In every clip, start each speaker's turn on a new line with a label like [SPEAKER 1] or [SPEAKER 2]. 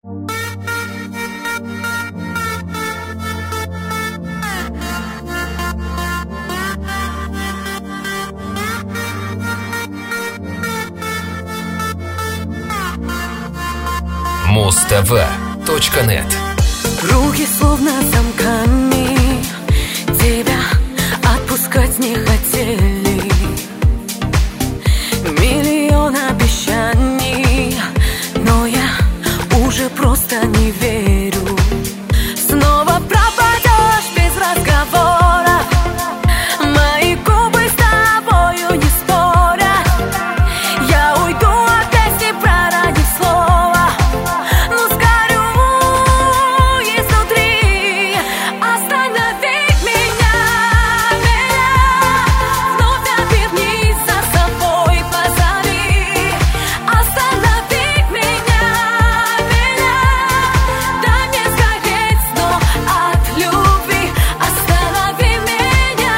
[SPEAKER 1] Muztv.net.
[SPEAKER 2] Руки словно замками, тебя отпускать не хотели. Миллион обещаний, но я уже просто не верю. Снова пропадешь без разговора, мои губы с тобою не спорят. Я уйду от песни, проронив слово, но сгорю изнутри. Останови меня, вновь обернись за собой, позови. Останови меня, дай мне сгореть, но от любви. Останови меня.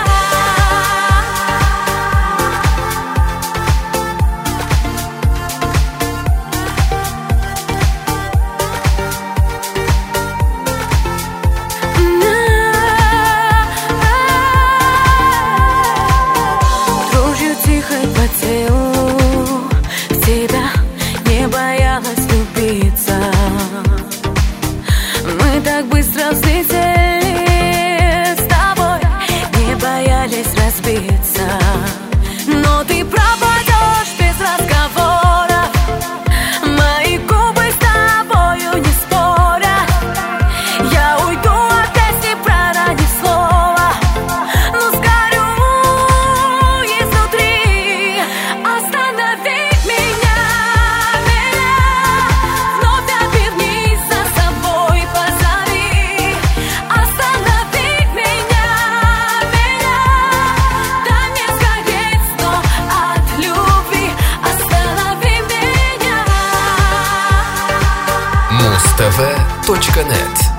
[SPEAKER 2] Дрожью тихой по телу в тебя не боялась влюбиться. Мы так быстро взлетели с тобой, не боялись разбиться. Но ты пропадешь без разговора, мои губы с тобою не спорят. Я уйду от песни, проронив слово, но сгорю изнутри. Останови меня, вновь обернись за собой, позови. Останови меня, дай мне сгореть, но от любви. Останови меня.
[SPEAKER 1] Muztv.net.